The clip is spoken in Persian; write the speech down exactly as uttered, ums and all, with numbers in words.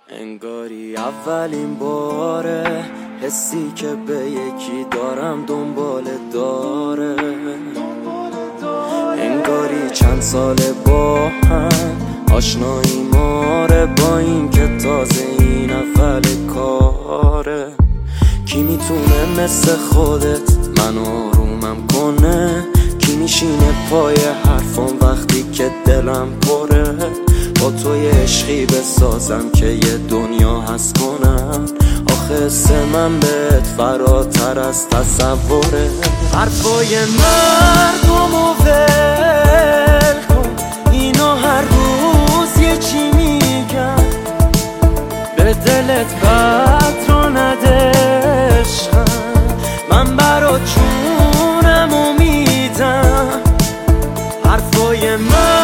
انگاری اولین باره حسی که به یکی دارم دنبال داره، انگاری چند سال با هم آشنایی ماره، با این که تازه این اول کاره. کی میتونه مثل خودت من آرومم کنه؟ کی میشینه پای حرفام وقتی که دلم پره؟ با تو یه عشقی بسازم که یه دنیا هست کنم. آخه حس من بهت فراتر از تصوره. حرفای مردم و